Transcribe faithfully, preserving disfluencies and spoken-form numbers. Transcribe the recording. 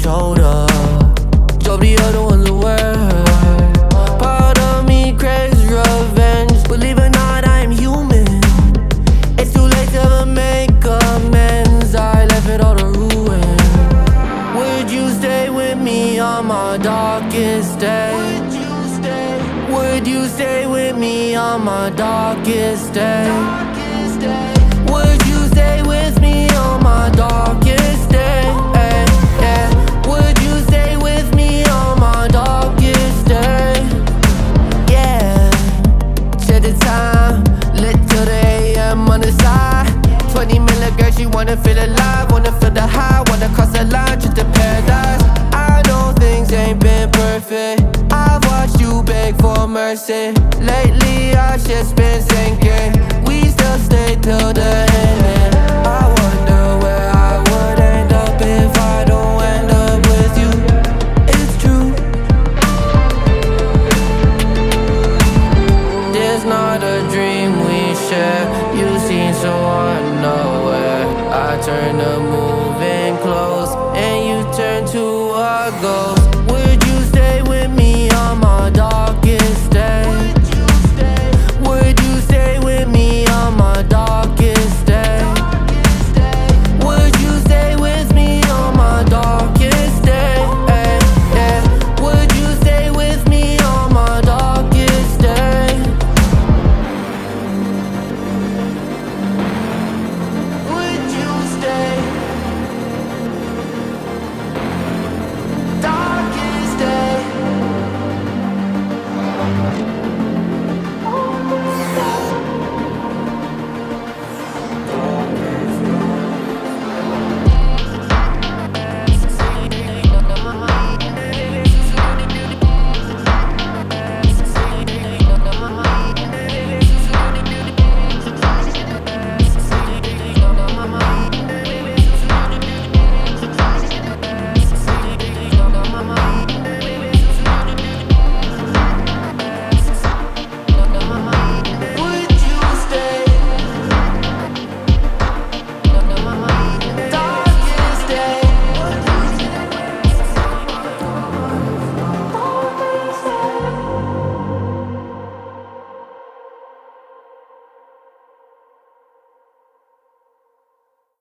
shoulder. Drove the other ones away. Part of me craves revenge. Believe it or not, I am human. It's too late to ever make amends. I left it all to ruin. Would you stay with me on my darkest day? Would you stay? Would you stay with me on my darkest day? Would you stay with me on my darkest day? Ay, yeah. Would you stay with me on my darkest day? Yeah. Share the time, lit till the A M on the side. Twenty milligrams, she wanna feel alive, wanna feel the high, wanna cross the line, just to paradise. I know things ain't been perfect. I've watched you beg for mercy. Lately, I just been